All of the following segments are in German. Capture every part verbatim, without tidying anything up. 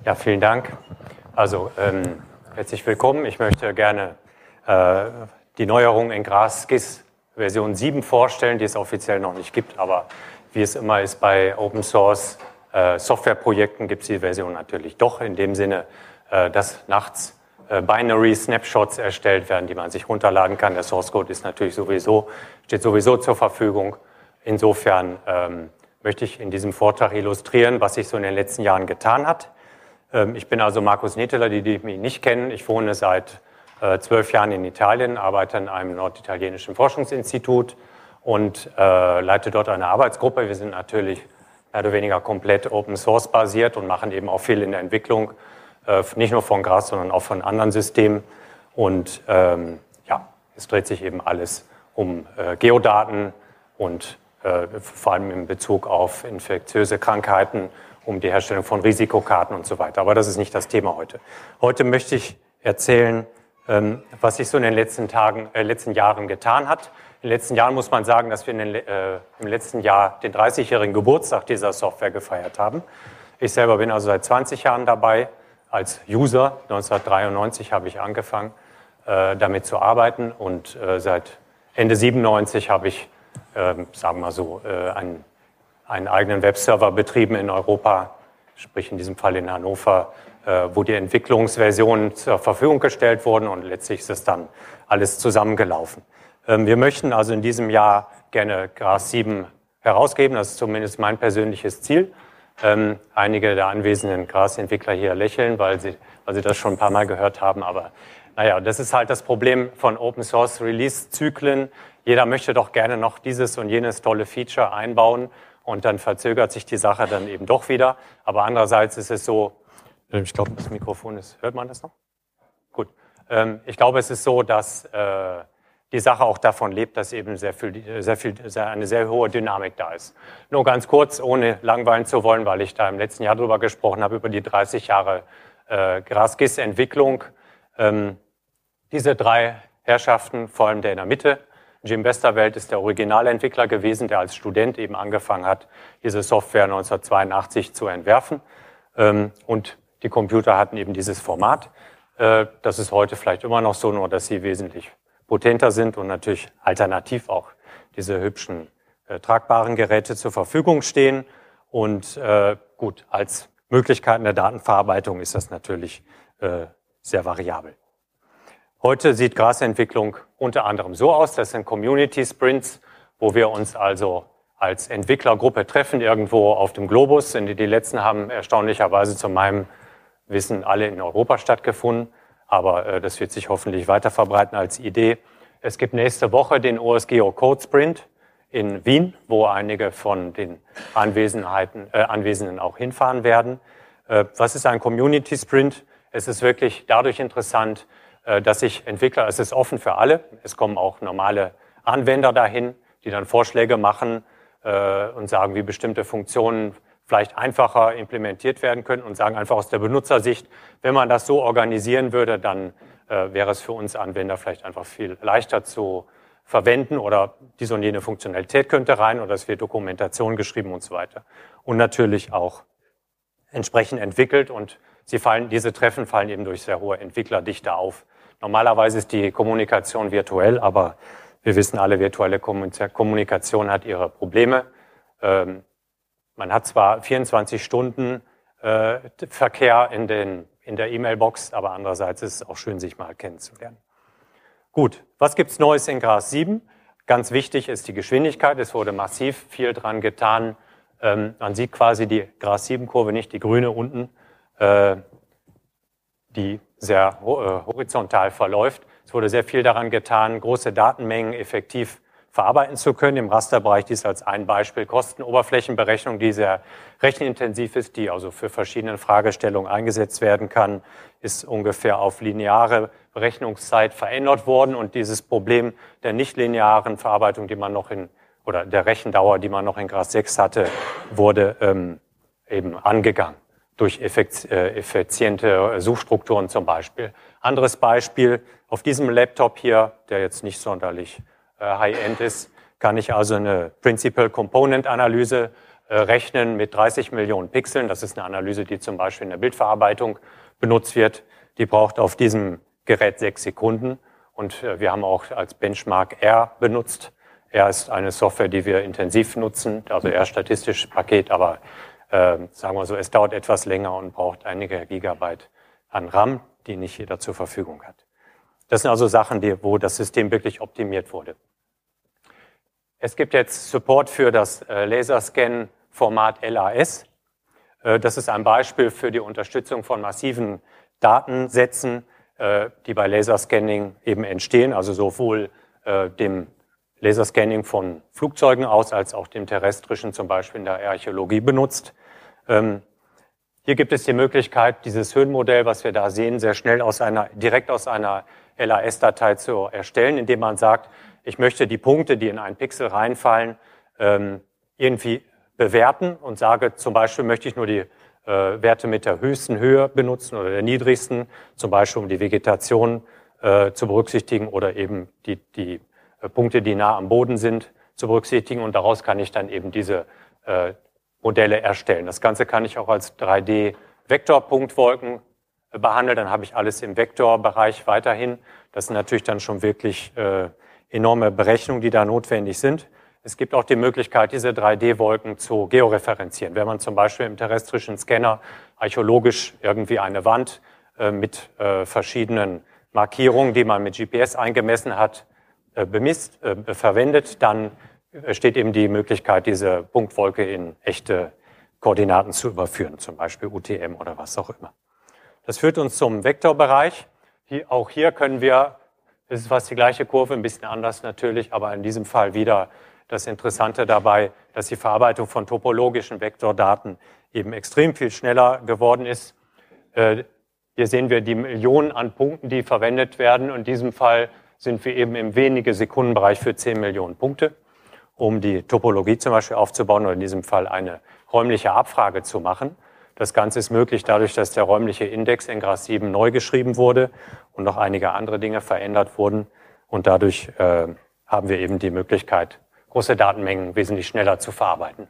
Ja, vielen Dank. Also ähm, herzlich willkommen. Ich möchte gerne äh, die Neuerung in GRAS-GIS Version sieben vorstellen, die es offiziell noch nicht gibt, aber wie es immer ist bei Open Source äh, Softwareprojekten, gibt es die Version natürlich doch in dem Sinne, äh, dass nachts äh, Binary Snapshots erstellt werden, die man sich runterladen kann. Der Source Code ist natürlich sowieso, steht sowieso zur Verfügung. Insofern ähm, möchte ich in diesem Vortrag illustrieren, was sich so in den letzten Jahren getan hat. Ich bin also Markus Neteler, die, die mich nicht kennen. Ich wohne seit äh, zwölf Jahren in Italien, arbeite in einem norditalienischen Forschungsinstitut und äh, leite dort eine Arbeitsgruppe. Wir sind natürlich mehr oder weniger komplett Open Source basiert und machen eben auch viel in der Entwicklung, äh, nicht nur von GRAS, sondern auch von anderen Systemen. Und ähm, ja, es dreht sich eben alles um äh, Geodaten und äh, vor allem in Bezug auf infektiöse Krankheiten, um die Herstellung von Risikokarten und so weiter. Aber das ist nicht das Thema heute. Heute möchte ich erzählen, was sich so in den letzten Tagen, äh, letzten Jahren getan hat. In den letzten Jahren muss man sagen, dass wir in den, äh, im letzten Jahr den dreißigjährigen Geburtstag dieser Software gefeiert haben. Ich selber bin also seit zwanzig Jahren dabei. Als User, neunzehnhundertdreiundneunzig habe ich angefangen, äh, damit zu arbeiten. Und äh, seit Ende siebenundneunzig habe ich, äh, sagen wir mal so, äh, einen einen eigenen Webserver betrieben in Europa, sprich in diesem Fall in Hannover, wo die Entwicklungsversionen zur Verfügung gestellt wurden und letztlich ist es dann alles zusammengelaufen. Wir möchten also in diesem Jahr gerne GRAS sieben herausgeben, das ist zumindest mein persönliches Ziel. Einige der anwesenden GRAS-Entwickler hier lächeln, weil sie, weil sie das schon ein paar Mal gehört haben, aber naja, das ist halt das Problem von Open-Source-Release-Zyklen. Jeder möchte doch gerne noch dieses und jenes tolle Feature einbauen. Und dann verzögert sich die Sache dann eben doch wieder. Aber andererseits ist es so, ich glaube, das Mikrofon ist, hört man das noch? Gut. Ich glaube, es ist so, dass die Sache auch davon lebt, dass eben sehr viel, sehr viel, eine sehr hohe Dynamik da ist. Nur ganz kurz, ohne langweilen zu wollen, weil ich da im letzten Jahr drüber gesprochen habe, über die dreißig Jahre GRAS-GIS-Entwicklung. Diese drei Herrschaften, vor allem der in der Mitte, Jim Westervelt ist der Originalentwickler gewesen, der als Student eben angefangen hat, diese Software neunzehnhundertzweiundachtzig zu entwerfen. Und die Computer hatten eben dieses Format. Das ist heute vielleicht immer noch so, nur dass sie wesentlich potenter sind und natürlich alternativ auch diese hübschen tragbaren Geräte zur Verfügung stehen. Und gut, als Möglichkeiten der Datenverarbeitung ist das natürlich sehr variabel. Heute sieht GRAS-Entwicklung unter anderem so aus, das sind Community-Sprints, wo wir uns also als Entwicklergruppe treffen, irgendwo auf dem Globus. Die letzten haben erstaunlicherweise zu meinem Wissen alle in Europa stattgefunden, aber äh, das wird sich hoffentlich weiter verbreiten als Idee. Es gibt nächste Woche den O S Geo Code Sprint in Wien, wo einige von den Anwesenheiten, äh, Anwesenden auch hinfahren werden. Äh, was ist ein Community-Sprint? Es ist wirklich dadurch interessant, dass sich Entwickler, es ist offen für alle, es kommen auch normale Anwender dahin, die dann Vorschläge machen äh, und sagen, wie bestimmte Funktionen vielleicht einfacher implementiert werden können und sagen einfach aus der Benutzersicht, wenn man das so organisieren würde, dann äh, wäre es für uns Anwender vielleicht einfach viel leichter zu verwenden oder diese und jene Funktionalität könnte rein oder es wird Dokumentation geschrieben und so weiter. Und natürlich auch entsprechend entwickelt und sie fallen, diese Treffen fallen eben durch sehr hohe Entwicklerdichte auf. Normalerweise ist die Kommunikation virtuell, aber wir wissen alle, virtuelle Kommunikation hat ihre Probleme. Ähm, man hat zwar vierundzwanzig Stunden äh, Verkehr in, den, in der E-Mail-Box, aber andererseits ist es auch schön, sich mal kennenzulernen. Gut, was gibt's Neues in GRAS sieben? Ganz wichtig ist die Geschwindigkeit. Es wurde massiv viel dran getan. Ähm, man sieht quasi die GRAS sieben Kurve nicht, die grüne unten, äh, die sehr äh, horizontal verläuft. Es wurde sehr viel daran getan, große Datenmengen effektiv verarbeiten zu können. Im Rasterbereich dies als ein Beispiel Kostenoberflächenberechnung, die sehr rechenintensiv ist, die also für verschiedene Fragestellungen eingesetzt werden kann, ist ungefähr auf lineare Berechnungszeit verändert worden und dieses Problem der nichtlinearen Verarbeitung, die man noch in, oder der Rechendauer, die man noch in GRAS sechs hatte, wurde ähm, eben angegangen. Durch effiziente Suchstrukturen zum Beispiel. Anderes Beispiel, auf diesem Laptop hier, der jetzt nicht sonderlich äh, high-end ist, kann ich also eine Principal Component Analyse äh, rechnen mit dreißig Millionen Pixeln. Das ist eine Analyse, die zum Beispiel in der Bildverarbeitung benutzt wird. Die braucht auf diesem Gerät sechs Sekunden. Und äh, wir haben auch als Benchmark R benutzt. R ist eine Software, die wir intensiv nutzen, also R statistisches Paket, aber äh, sagen wir so, es dauert etwas länger und braucht einige Gigabyte an RAM, die nicht jeder zur Verfügung hat. Das sind also Sachen, die, wo das System wirklich optimiert wurde. Es gibt jetzt Support für das äh, Laserscan-Format L A S. Äh, das ist ein Beispiel für die Unterstützung von massiven Datensätzen, äh, die bei Laserscanning eben entstehen, also sowohl äh, dem Laserscanning von Flugzeugen aus als auch dem terrestrischen, zum Beispiel in der Archäologie benutzt. Ähm, hier gibt es die Möglichkeit, dieses Höhenmodell, was wir da sehen, sehr schnell aus einer, direkt aus einer L A S-Datei zu erstellen, indem man sagt, ich möchte die Punkte, die in einen Pixel reinfallen, ähm, irgendwie bewerten und sage, zum Beispiel möchte ich nur die äh, Werte mit der höchsten Höhe benutzen oder der niedrigsten, zum Beispiel um die Vegetation äh, zu berücksichtigen oder eben die, die äh, Punkte, die nah am Boden sind, zu berücksichtigen. Und daraus kann ich dann eben diese äh, Modelle erstellen. Das Ganze kann ich auch als drei D-Vektorpunktwolken behandeln. Dann habe ich alles im Vektorbereich weiterhin. Das sind natürlich dann schon wirklich äh, enorme Berechnungen, die da notwendig sind. Es gibt auch die Möglichkeit, diese drei D-Wolken zu georeferenzieren. Wenn man zum Beispiel im terrestrischen Scanner archäologisch irgendwie eine Wand äh, mit äh, verschiedenen Markierungen, die man mit G P S eingemessen hat, äh, bemisst, äh, verwendet, dann steht eben die Möglichkeit, diese Punktwolke in echte Koordinaten zu überführen, zum Beispiel U T M oder was auch immer. Das führt uns zum Vektorbereich. Hier, auch hier können wir, es ist fast die gleiche Kurve, ein bisschen anders natürlich, aber in diesem Fall wieder das Interessante dabei, dass die Verarbeitung von topologischen Vektordaten eben extrem viel schneller geworden ist. Äh, hier sehen wir die Millionen an Punkten, die verwendet werden. Und in diesem Fall sind wir eben im wenige Sekundenbereich für zehn Millionen Punkte, um die Topologie zum Beispiel aufzubauen oder in diesem Fall eine räumliche Abfrage zu machen. Das Ganze ist möglich dadurch, dass der räumliche Index in G R A S sieben neu geschrieben wurde und noch einige andere Dinge verändert wurden. Und dadurch äh, haben wir eben die Möglichkeit, große Datenmengen wesentlich schneller zu verarbeiten.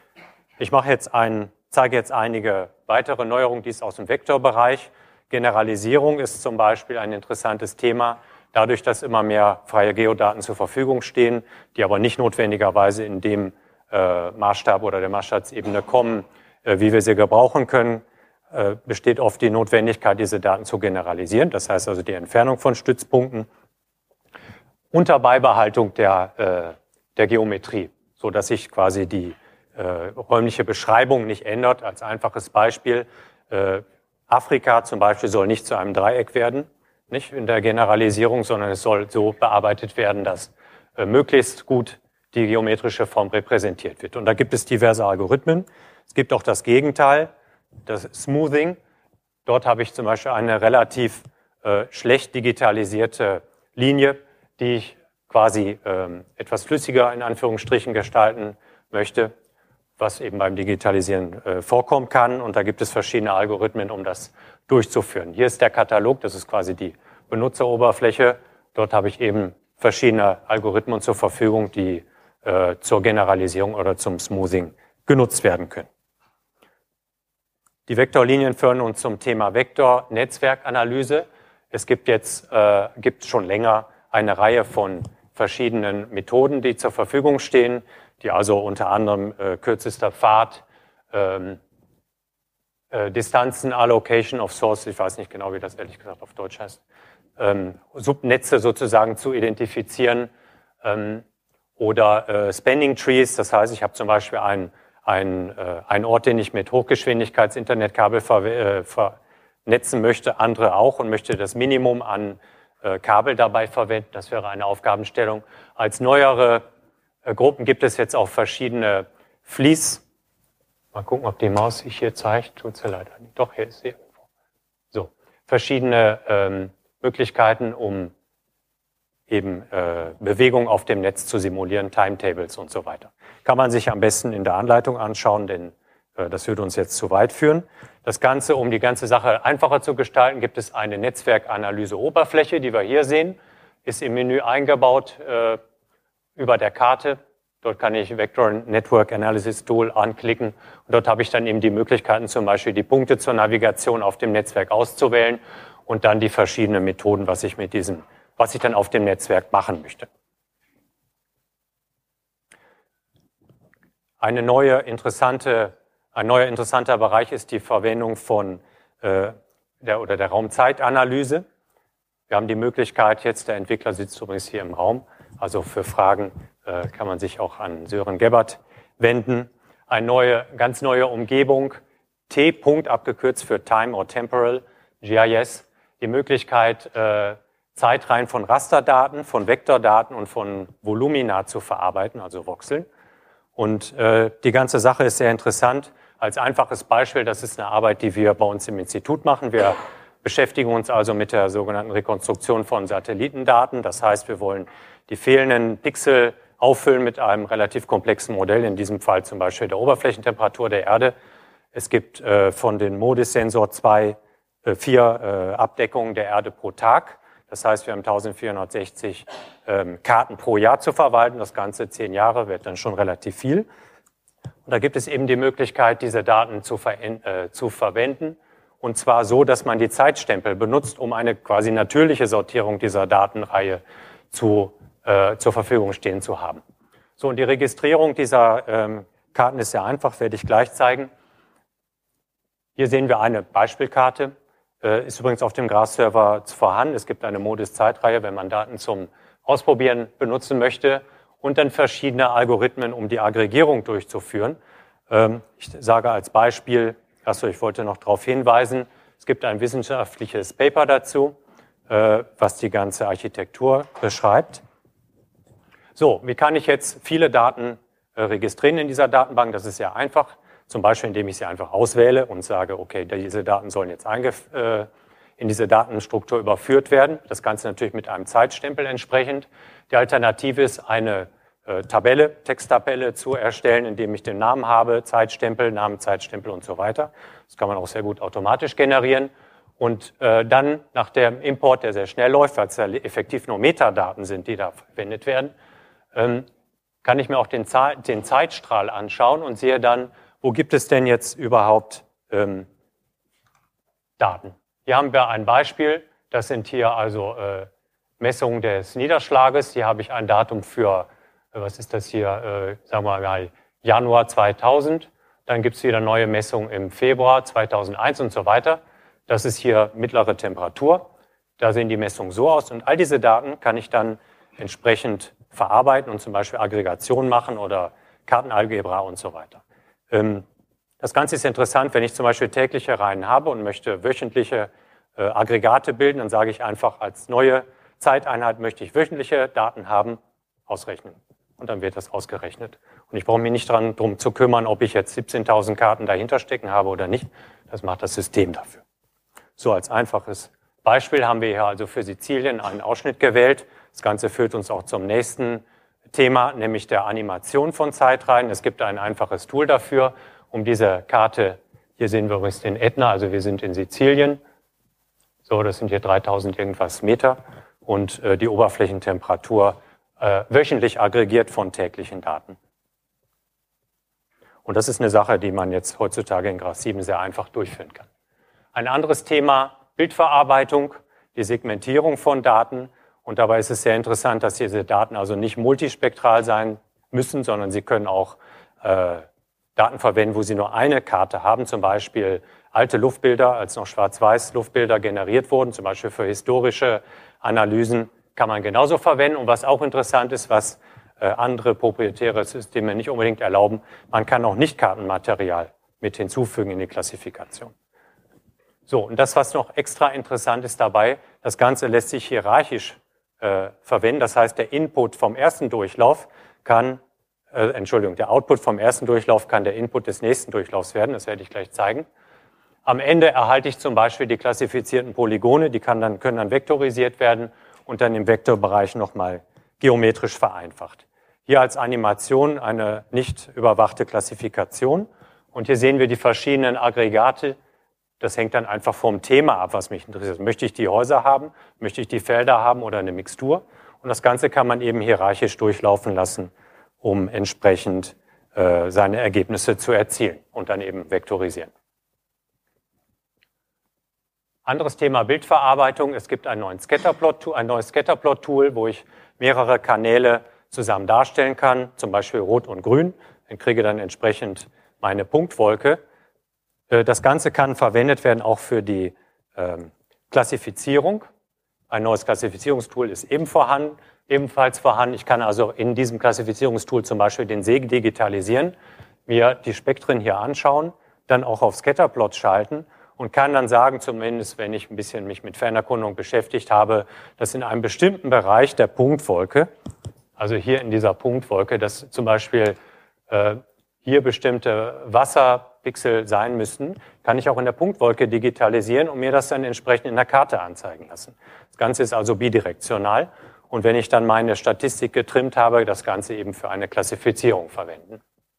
Ich mache jetzt ein, zeige jetzt einige weitere Neuerungen, die es aus dem Vektorbereich. Generalisierung ist zum Beispiel ein interessantes Thema. Dadurch, dass immer mehr freie Geodaten zur Verfügung stehen, die aber nicht notwendigerweise in dem äh, Maßstab oder der Maßstabsebene kommen, äh, wie wir sie gebrauchen können, äh, besteht oft die Notwendigkeit, diese Daten zu generalisieren. Das heißt also die Entfernung von Stützpunkten unter Beibehaltung der, äh, der Geometrie, so dass sich quasi die äh, räumliche Beschreibung nicht ändert. Als einfaches Beispiel, äh, Afrika zum Beispiel soll nicht zu einem Dreieck werden, nicht in der Generalisierung, sondern es soll so bearbeitet werden, dass äh, möglichst gut die geometrische Form repräsentiert wird. Und da gibt es diverse Algorithmen. Es gibt auch das Gegenteil, das Smoothing. Dort habe ich zum Beispiel eine relativ äh, schlecht digitalisierte Linie, die ich quasi ähm, etwas flüssiger in Anführungsstrichen gestalten möchte, was eben beim Digitalisieren äh, vorkommen kann. Und da gibt es verschiedene Algorithmen, um das durchzuführen. Hier ist der Katalog, das ist quasi die Benutzeroberfläche. Dort habe ich eben verschiedene Algorithmen zur Verfügung, die äh, zur Generalisierung oder zum Smoothing genutzt werden können. Die Vektorlinien führen uns zum Thema Vektornetzwerkanalyse. Es gibt jetzt äh, gibt schon länger eine Reihe von verschiedenen Methoden, die zur Verfügung stehen, die also unter anderem äh, kürzester Pfad, ähm, äh, Distanzen, Allocation of Source, ich weiß nicht genau, wie das ehrlich gesagt auf Deutsch heißt, ähm, Subnetze sozusagen zu identifizieren ähm, oder äh, Spanning Trees, das heißt, ich habe zum Beispiel einen ein, äh, ein Ort, den ich mit Hochgeschwindigkeits-Internetkabel ver äh, vernetzen möchte, andere auch und möchte das Minimum an äh, Kabel dabei verwenden. Das wäre eine Aufgabenstellung. Als neuere äh, Gruppen gibt es jetzt auch verschiedene Fließ. Mal gucken, ob die Maus sich hier zeigt. Tut sie leider nicht. Doch, hier ist sie irgendwo. So, verschiedene ähm, Möglichkeiten, um eben äh, Bewegung auf dem Netz zu simulieren, Timetables und so weiter. Kann man sich am besten in der Anleitung anschauen, denn äh, das würde uns jetzt zu weit führen. Das Ganze, um die ganze Sache einfacher zu gestalten, gibt es eine Netzwerkanalyse-Oberfläche, die wir hier sehen, ist im Menü eingebaut äh, über der Karte. Dort kann ich Vector Network Analysis Tool anklicken und dort habe ich dann eben die Möglichkeiten, zum Beispiel die Punkte zur Navigation auf dem Netzwerk auszuwählen und dann die verschiedenen Methoden, was ich mit diesem, was ich dann auf dem Netzwerk machen möchte. Eine neue interessante, ein neuer interessanter Bereich ist die Verwendung von äh, der oder der Raumzeitanalyse. Wir haben die Möglichkeit jetzt, der Entwickler sitzt übrigens hier im Raum, also für Fragen äh, kann man sich auch an Sören Gebhardt wenden. Eine neue, ganz neue Umgebung, T-Punkt abgekürzt für Time or Temporal, G I S, die Möglichkeit, äh, Zeitreihen von Rasterdaten, von Vektordaten und von Volumina zu verarbeiten, also Voxeln. Und äh, die ganze Sache ist sehr interessant. Als einfaches Beispiel, das ist eine Arbeit, die wir bei uns im Institut machen. Wir beschäftigen uns also mit der sogenannten Rekonstruktion von Satellitendaten. Das heißt, wir wollen die fehlenden Pixel auffüllen mit einem relativ komplexen Modell, in diesem Fall zum Beispiel der Oberflächentemperatur der Erde. Es gibt äh, von den MODIS-Sensor zwei, äh, vier äh, Abdeckungen der Erde pro Tag. Das heißt, wir haben eintausendvierhundertsechzig ähm, Karten pro Jahr zu verwalten. Das Ganze zehn Jahre wird dann schon relativ viel. Und da gibt es eben die Möglichkeit, diese Daten zu, ver äh, zu verwenden. Und zwar so, dass man die Zeitstempel benutzt, um eine quasi natürliche Sortierung dieser Datenreihe zu, äh, zur Verfügung stehen zu haben. So, und die Registrierung dieser ähm, Karten ist sehr einfach, werde ich gleich zeigen. Hier sehen wir eine Beispielkarte. Äh, ist übrigens auf dem Graph-Server vorhanden. Es gibt eine MODIS-Zeitreihe, wenn man Daten zum Ausprobieren benutzen möchte. Und dann verschiedene Algorithmen, um die Aggregierung durchzuführen. Ähm, ich sage als Beispiel, achso, ich wollte noch darauf hinweisen, es gibt ein wissenschaftliches Paper dazu, äh, was die ganze Architektur beschreibt. So, wie kann ich jetzt viele Daten äh, registrieren in dieser Datenbank? Das ist sehr einfach, zum Beispiel indem ich sie einfach auswähle und sage, okay, diese Daten sollen jetzt äh, in diese Datenstruktur überführt werden. Das Ganze natürlich mit einem Zeitstempel entsprechend. Die Alternative ist, eine äh, Tabelle, Texttabelle zu erstellen, indem ich den Namen habe, Zeitstempel, Namen, Zeitstempel und so weiter. Das kann man auch sehr gut automatisch generieren. Und äh, dann nach dem Import, der sehr schnell läuft, weil es ja effektiv nur Metadaten sind, die da verwendet werden, ähm, kann ich mir auch den, den Zeitstrahl anschauen und sehe dann, wo gibt es denn jetzt überhaupt ähm, Daten. Hier haben wir ein Beispiel, das sind hier also äh, Messungen des Niederschlages. Hier habe ich ein Datum für, äh, was ist das hier, äh, sagen wir mal Januar zweitausend. Dann gibt es wieder neue Messungen im Februar zweitausendeins und so weiter. Das ist hier mittlere Temperatur. Da sehen die Messungen so aus. Und all diese Daten kann ich dann entsprechend verarbeiten und zum Beispiel Aggregation machen oder Kartenalgebra und so weiter. Ähm, Das Ganze ist interessant, wenn ich zum Beispiel tägliche Reihen habe und möchte wöchentliche äh, Aggregate bilden, dann sage ich einfach, als neue Zeiteinheit möchte ich wöchentliche Daten haben, ausrechnen. Und dann wird das ausgerechnet. Und ich brauche mich nicht dran, drum zu kümmern, ob ich jetzt siebzehntausend Karten dahinter stecken habe oder nicht. Das macht das System dafür. So, als einfaches Beispiel haben wir hier also für Sizilien einen Ausschnitt gewählt. Das Ganze führt uns auch zum nächsten Thema, nämlich der Animation von Zeitreihen. Es gibt ein einfaches Tool dafür, um diese Karte, hier sehen wir übrigens den Ätna, also wir sind in Sizilien. So, das sind hier dreitausend irgendwas Meter und äh, die Oberflächentemperatur äh, wöchentlich aggregiert von täglichen Daten. Und das ist eine Sache, die man jetzt heutzutage in Graph sieben sehr einfach durchführen kann. Ein anderes Thema, Bildverarbeitung, die Segmentierung von Daten. Und dabei ist es sehr interessant, dass diese Daten also nicht multispektral sein müssen, sondern sie können auch äh, Daten verwenden, wo sie nur eine Karte haben, zum Beispiel alte Luftbilder, als noch schwarz-weiß Luftbilder generiert wurden, zum Beispiel für historische Analysen, kann man genauso verwenden. Und was auch interessant ist, was äh, andere proprietäre Systeme nicht unbedingt erlauben, man kann auch Nicht-Kartenmaterial mit hinzufügen in die Klassifikation. So, und das, was noch extra interessant ist dabei, das Ganze lässt sich hierarchisch äh, verwenden. Das heißt, der Input vom ersten Durchlauf kann Äh, Entschuldigung, der Output vom ersten Durchlauf kann der Input des nächsten Durchlaufs werden, das werde ich gleich zeigen. Am Ende erhalte ich zum Beispiel die klassifizierten Polygone, die kann dann, können dann vektorisiert werden und dann im Vektorbereich nochmal geometrisch vereinfacht. Hier als Animation eine nicht überwachte Klassifikation und hier sehen wir die verschiedenen Aggregate. Das hängt dann einfach vom Thema ab, was mich interessiert. Möchte ich die Häuser haben, möchte ich die Felder haben oder eine Mixtur? Und das Ganze kann man eben hierarchisch durchlaufen lassen, um entsprechend äh, seine Ergebnisse zu erzielen und dann eben vektorisieren. Anderes Thema Bildverarbeitung. Es gibt einen neuen Scatterplot, ein neues Scatterplot-Tool, wo ich mehrere Kanäle zusammen darstellen kann, zum Beispiel Rot und Grün. Ich kriege dann entsprechend meine Punktwolke. Das Ganze kann verwendet werden auch für die ähm, Klassifizierung. Ein neues Klassifizierungstool ist eben vorhanden, ebenfalls vorhanden. Ich kann also in diesem Klassifizierungstool zum Beispiel den See digitalisieren, mir die Spektren hier anschauen, dann auch auf Scatterplot schalten und kann dann sagen, zumindest wenn ich ein bisschen mich mit Fernerkundung beschäftigt habe, dass in einem bestimmten Bereich der Punktwolke, also hier in dieser Punktwolke, dass zum Beispiel äh, hier bestimmte Wasserpixel sein müssten, kann ich auch in der Punktwolke digitalisieren und mir das dann entsprechend in der Karte anzeigen lassen. Das Ganze ist also bidirektional und wenn ich dann meine Statistik getrimmt habe, das Ganze eben für eine Klassifizierung verwenden.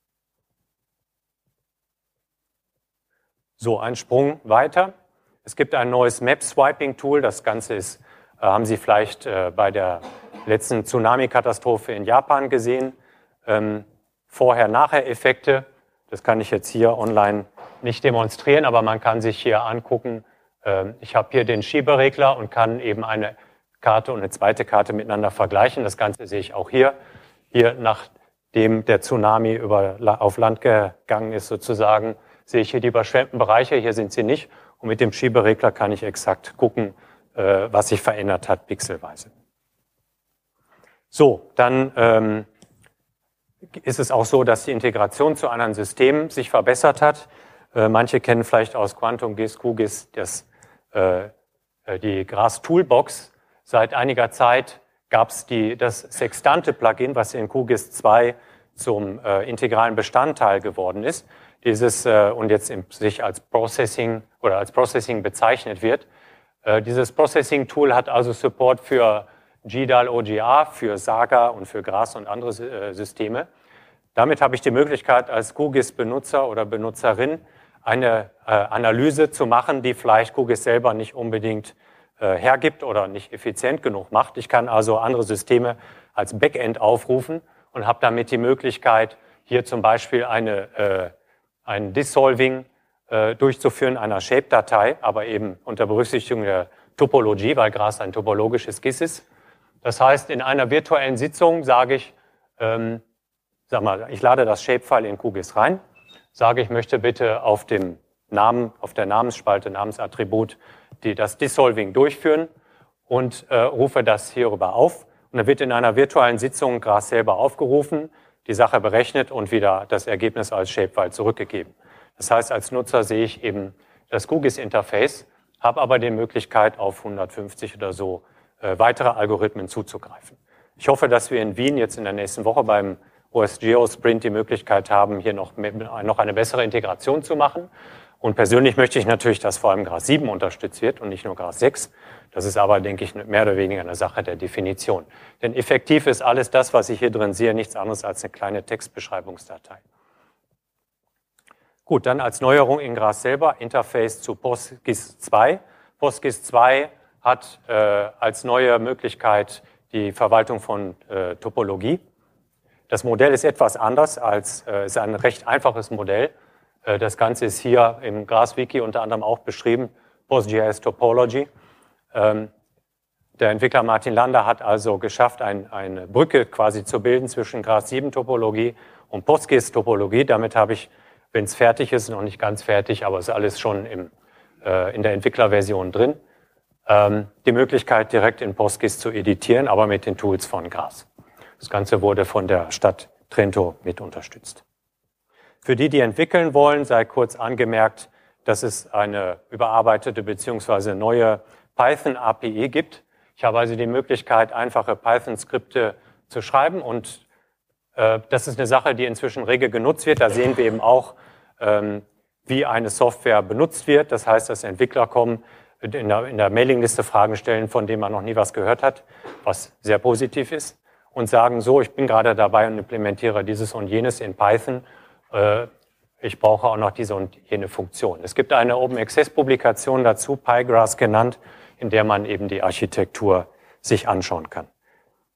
So, ein Sprung weiter. Es gibt ein neues Map-Swiping-Tool. Das Ganze ist, äh, haben Sie vielleicht äh, bei der letzten Tsunami-Katastrophe in Japan gesehen. Ähm, Vorher-Nachher-Effekte. Das kann ich jetzt hier online nicht demonstrieren, aber man kann sich hier angucken. Äh, ich habe hier den Schieberegler und kann eben eine Karte und eine zweite Karte miteinander vergleichen. Das Ganze sehe ich auch hier. Hier, nachdem der Tsunami über, auf Land gegangen ist sozusagen, sehe ich hier die überschwemmten Bereiche, hier sind sie nicht. Und mit dem Schieberegler kann ich exakt gucken, äh, was sich verändert hat, pixelweise. So, dann ähm, ist es auch so, dass die Integration zu anderen Systemen sich verbessert hat. Äh, manche kennen vielleicht aus QuantumGIS, QGIS das, äh, die Gras Toolbox. Seit einiger Zeit gab es das Sextante-Plugin, was in QGIS zwei zum äh, integralen Bestandteil geworden ist. Dieses äh, und jetzt im, sich als Processing oder als Processing bezeichnet wird. Äh, dieses Processing-Tool hat also Support für G D A L O G A, für Saga und für Gras und andere äh, Systeme. Damit habe ich die Möglichkeit, als QGIS-Benutzer oder Benutzerin eine äh, Analyse zu machen, die vielleicht QGIS selber nicht unbedingt äh, hergibt oder nicht effizient genug macht. Ich kann also andere Systeme als Backend aufrufen und habe damit die Möglichkeit, hier zum Beispiel eine äh, ein Dissolving äh, durchzuführen einer Shape-Datei, aber eben unter Berücksichtigung der Topologie, weil Gras ein topologisches GIS ist. Das heißt, in einer virtuellen Sitzung sage ich, ähm, sag mal, ich lade das Shapefile in QGIS rein, sage ich möchte bitte auf dem Namen, auf der Namensspalte, Namensattribut, die das Dissolving durchführen und äh, rufe das hierüber auf. Und dann wird in einer virtuellen Sitzung Gras selber aufgerufen, die Sache berechnet und wieder das Ergebnis als Shapefile zurückgegeben. Das heißt, als Nutzer sehe ich eben das QGIS-Interface, habe aber die Möglichkeit, auf hundertfünfzig oder so äh, weitere Algorithmen zuzugreifen. Ich hoffe, dass wir in Wien jetzt in der nächsten Woche beim O S G E O Sprint die Möglichkeit haben, hier noch, noch eine bessere Integration zu machen. Und persönlich möchte ich natürlich, dass vor allem Gras sieben unterstützt wird und nicht nur Gras sechs. Das ist aber, denke ich, mehr oder weniger eine Sache der Definition. Denn effektiv ist alles das, was ich hier drin sehe, nichts anderes als eine kleine Textbeschreibungsdatei. Gut, dann als Neuerung in Gras selber Interface zu PostGIS zwei. PostGIS zwei hat äh, als neue Möglichkeit die Verwaltung von äh, Topologie. Das Modell ist etwas anders, als äh, ist ein recht einfaches Modell. Äh, das Ganze ist hier im Gras-Wiki unter anderem auch beschrieben, PostGIS Topology. Ähm, der Entwickler Martin Lander hat also geschafft, ein, eine Brücke quasi zu bilden zwischen Gras sieben Topologie und PostGIS Topologie. Damit habe ich, wenn es fertig ist, noch nicht ganz fertig, aber es ist alles schon im, äh, in der Entwicklerversion drin, ähm, die Möglichkeit direkt in PostGIS zu editieren, aber mit den Tools von Gras. Das Ganze wurde von der Stadt Trento mit unterstützt. Für die, die entwickeln wollen, sei kurz angemerkt, dass es eine überarbeitete bzw. neue Python-A P I gibt. Ich habe also die Möglichkeit, einfache Python-Skripte zu schreiben und äh, das ist eine Sache, die inzwischen rege genutzt wird. Da sehen wir eben auch, ähm, wie eine Software benutzt wird. Das heißt, dass Entwickler kommen, in der, in der Mailingliste Fragen stellen, von denen man noch nie was gehört hat, was sehr positiv ist, und sagen so, ich bin gerade dabei und implementiere dieses und jenes in Python. Äh, ich brauche auch noch diese und jene Funktion. Es gibt eine Open Access Publikation dazu, PyGrass genannt, in der man eben die Architektur sich anschauen kann.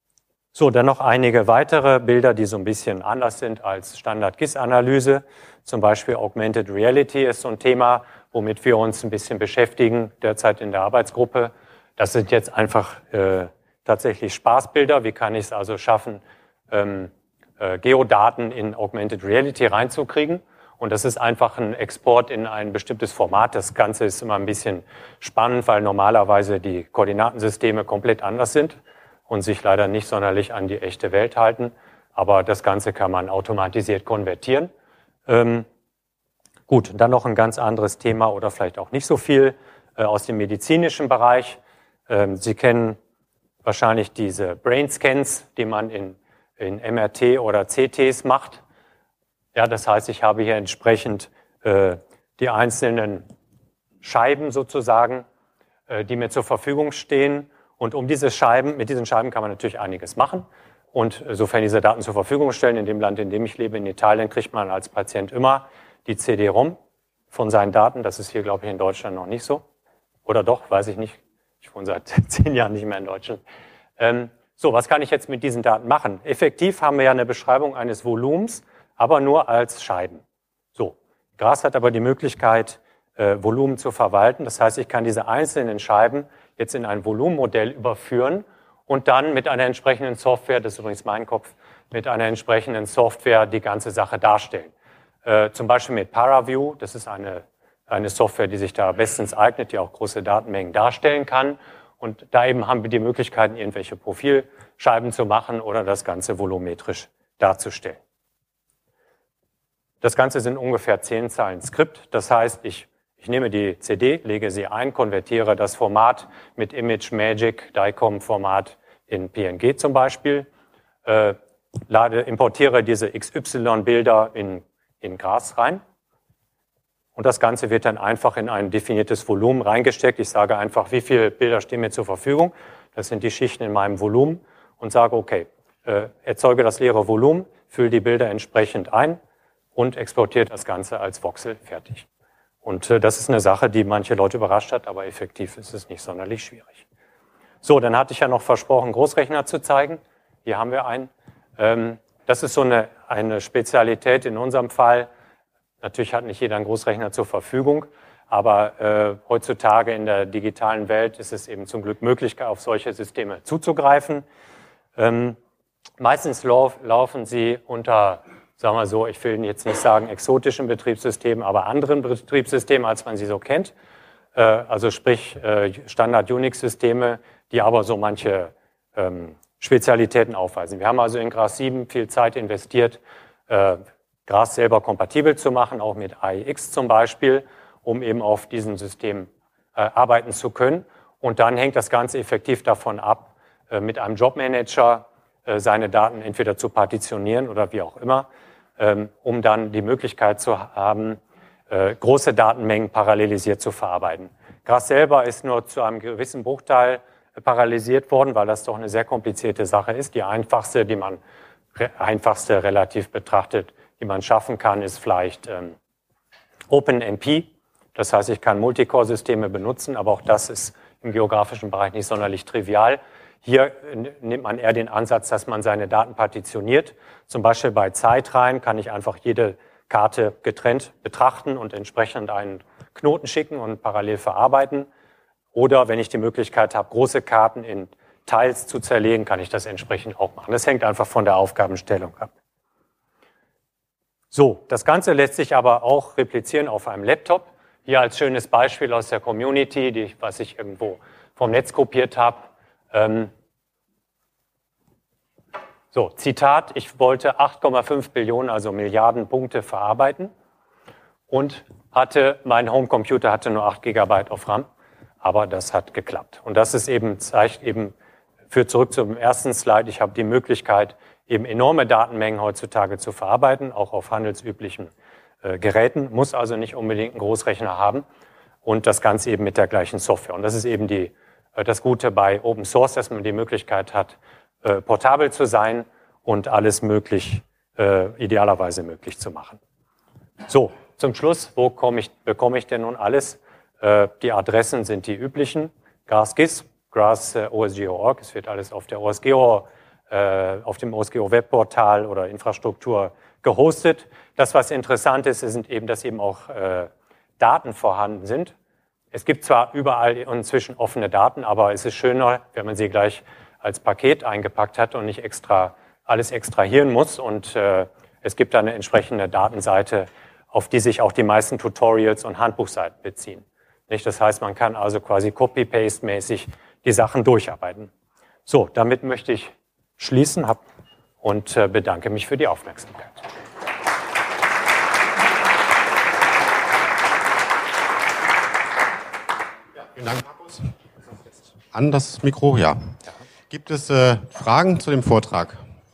So, dann noch einige weitere Bilder, die so ein bisschen anders sind als Standard-G I S-Analyse. Zum Beispiel Augmented Reality ist so ein Thema, womit wir uns ein bisschen beschäftigen, derzeit in der Arbeitsgruppe. Das sind jetzt einfach äh, tatsächlich Spaßbilder. Wie kann ich es also schaffen, ähm, äh, Geodaten in Augmented Reality reinzukriegen? Und das ist einfach ein Export in ein bestimmtes Format. Das Ganze ist immer ein bisschen spannend, weil normalerweise die Koordinatensysteme komplett anders sind und sich leider nicht sonderlich an die echte Welt halten. Aber das Ganze kann man automatisiert konvertieren. Ähm, gut, dann noch ein ganz anderes Thema oder vielleicht auch nicht so viel äh, aus dem medizinischen Bereich. Ähm, Sie kennen wahrscheinlich diese Brain Scans, die man in, in M R T oder C Ts macht. Ja, das heißt, ich habe hier entsprechend äh, die einzelnen Scheiben sozusagen, äh, die mir zur Verfügung stehen. Und um diese Scheiben, mit diesen Scheiben kann man natürlich einiges machen. Und sofern diese Daten zur Verfügung stellen, in dem Land, in dem ich lebe, in Italien, kriegt man als Patient immer die C D-ROM von seinen Daten. Das ist hier, glaube ich, in Deutschland noch nicht so. Oder doch, weiß ich nicht. Ich wohne seit zehn Jahren nicht mehr in Deutschland. Ähm, so, was kann ich jetzt mit diesen Daten machen? Effektiv haben wir ja eine Beschreibung eines Volumens, aber nur als Scheiben. So, Gras hat aber die Möglichkeit, äh, Volumen zu verwalten. Das heißt, ich kann diese einzelnen Scheiben jetzt in ein Volumenmodell überführen und dann mit einer entsprechenden Software, das ist übrigens mein Kopf, mit einer entsprechenden Software die ganze Sache darstellen. Äh, zum Beispiel mit ParaView, das ist eine, eine Software, die sich da bestens eignet, die auch große Datenmengen darstellen kann. Und da eben haben wir die Möglichkeiten, irgendwelche Profilscheiben zu machen oder das Ganze volumetrisch darzustellen. Das Ganze sind ungefähr zehn Zeilen Skript. Das heißt, ich, ich nehme die C D, lege sie ein, konvertiere das Format mit ImageMagick, D I C O M-Format in P N G zum Beispiel, äh, lade, importiere diese X Y-Bilder in, in Gras rein. Und das Ganze wird dann einfach in ein definiertes Volumen reingesteckt. Ich sage einfach, wie viele Bilder stehen mir zur Verfügung. Das sind die Schichten in meinem Volumen. Und sage, okay, äh, erzeuge das leere Volumen, fülle die Bilder entsprechend ein und exportiert das Ganze als Voxel fertig. Und äh, das ist eine Sache, die manche Leute überrascht hat, aber effektiv ist es nicht sonderlich schwierig. So, dann hatte ich ja noch versprochen, Großrechner zu zeigen. Hier haben wir einen. Ähm, das ist so eine, eine Spezialität in unserem Fall. Natürlich hat nicht jeder einen Großrechner zur Verfügung, aber äh, heutzutage in der digitalen Welt ist es eben zum Glück möglich, auf solche Systeme zuzugreifen. Ähm, meistens lauf, laufen sie unter, sagen wir so, ich will jetzt nicht sagen exotischen Betriebssystemen, aber anderen Betriebssystemen, als man sie so kennt. Äh, also sprich äh, Standard-Unix-Systeme, die aber so manche ähm, Spezialitäten aufweisen. Wir haben also in Gras sieben viel Zeit investiert, äh, Gras selber kompatibel zu machen, auch mit A I X zum Beispiel, um eben auf diesem System äh, arbeiten zu können. Und dann hängt das Ganze effektiv davon ab, äh, mit einem Jobmanager äh, seine Daten entweder zu partitionieren oder wie auch immer, ähm, um dann die Möglichkeit zu haben, äh, große Datenmengen parallelisiert zu verarbeiten. Gras selber ist nur zu einem gewissen Bruchteil äh, parallelisiert worden, weil das doch eine sehr komplizierte Sache ist. Die einfachste, die man re einfachste relativ betrachtet, die man schaffen kann, ist vielleicht ähm, OpenMP. Das heißt, ich kann Multicore-Systeme benutzen, aber auch das ist im geografischen Bereich nicht sonderlich trivial. Hier nimmt man eher den Ansatz, dass man seine Daten partitioniert. Zum Beispiel bei Zeitreihen kann ich einfach jede Karte getrennt betrachten und entsprechend einen Knoten schicken und parallel verarbeiten. Oder wenn ich die Möglichkeit habe, große Karten in Teils zu zerlegen, kann ich das entsprechend auch machen. Das hängt einfach von der Aufgabenstellung ab. So, das Ganze lässt sich aber auch replizieren auf einem Laptop. Hier als schönes Beispiel aus der Community, die, was ich irgendwo vom Netz kopiert habe. Ähm, so, Zitat, ich wollte acht Komma fünf Billionen, also Milliarden Punkte verarbeiten und hatte, mein Homecomputer hatte nur acht Gigabyte auf RAM, aber das hat geklappt. Und das ist eben, zeigt eben, führt zurück zum ersten Slide, ich habe die Möglichkeit, eben enorme Datenmengen heutzutage zu verarbeiten, auch auf handelsüblichen äh, Geräten, muss also nicht unbedingt einen Großrechner haben und das Ganze eben mit der gleichen Software. Und das ist eben die, äh, das Gute bei Open Source, dass man die Möglichkeit hat, äh, portabel zu sein und alles möglich, äh, idealerweise möglich zu machen. So, zum Schluss, wo komme ich, bekomme ich denn nun alles? Äh, die Adressen sind die üblichen, GRAS-G I S, GRAS äh, O S G O Punkt org, es wird alles auf der O S G O äh, auf dem O S G O-Webportal oder Infrastruktur gehostet. Das, was interessant ist, ist eben, dass eben auch äh, Daten vorhanden sind. Es gibt zwar überall inzwischen offene Daten, aber es ist schöner, wenn man sie gleich als Paket eingepackt hat und nicht extra alles extrahieren muss. Und äh, es gibt eine entsprechende Datenseite, auf die sich auch die meisten Tutorials und Handbuchseiten beziehen. Nicht? Das heißt, man kann also quasi Copy-Paste-mäßig die Sachen durcharbeiten. So, damit möchte ich schließen hab, und äh, bedanke mich für die Aufmerksamkeit. Vielen Dank, Markus. An das Mikro, ja. Gibt es äh, Fragen zu dem Vortrag?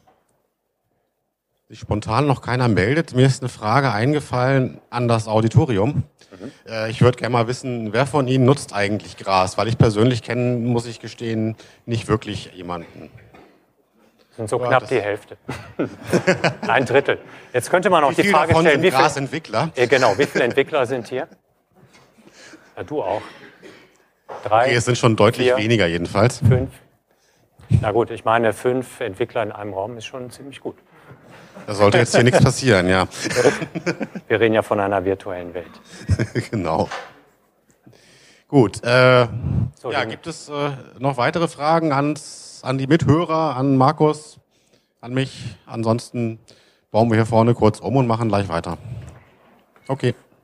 Sich spontan noch keiner meldet. Mir ist eine Frage eingefallen an das Auditorium. Mhm. Äh, ich würde gerne mal wissen, wer von Ihnen nutzt eigentlich Gras? Weil ich persönlich kenne, muss ich gestehen, nicht wirklich jemanden. Das sind so ja, knapp die Hälfte. Ein Drittel. Jetzt könnte man auch wie die Frage davon stellen, sind wie viele Grasentwickler? Äh, genau, wie viele Entwickler sind hier? Ja, du auch. Drei, okay, es sind schon deutlich vier, weniger jedenfalls. Fünf. Na gut, ich meine, fünf Entwickler in einem Raum ist schon ziemlich gut. Da sollte jetzt hier nichts passieren, ja. Wir reden ja von einer virtuellen Welt. Genau. Gut. Äh, so, ja, gibt es äh, noch weitere Fragen ans, an die Mithörer, an Markus, an mich? Ansonsten bauen wir hier vorne kurz um und machen gleich weiter. Okay.